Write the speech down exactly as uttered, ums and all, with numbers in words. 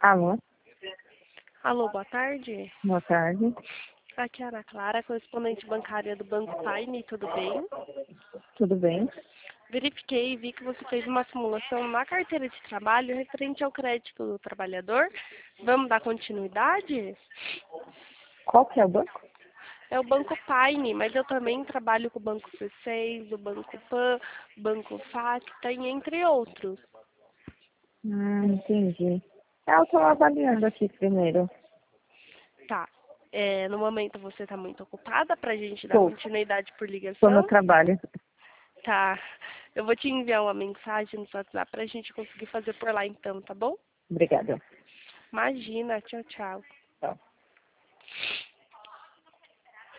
Alô, Alô, boa tarde. boa tarde. Aqui é a Ana Clara, correspondente bancária do Banco Paine, tudo bem? Tudo bem? Verifiquei e vi que você fez uma simulação na carteira de trabalho referente ao crédito do trabalhador. Vamos dar continuidade? Qual que é o banco? É o Banco Paine, mas eu também trabalho com o Banco C seis, o Banco Pan, Banco Facta e entre outros. Ah, entendi. Eu estou avaliando aqui primeiro. Tá. É, no momento você está muito ocupada para a gente dar Estou, continuidade por estou no ligação? trabalho. Tá. Eu vou te enviar uma mensagem no seu WhatsApp pra gente conseguir fazer por lá então, tá bom? Obrigada. Imagina, tchau, tchau. Tchau.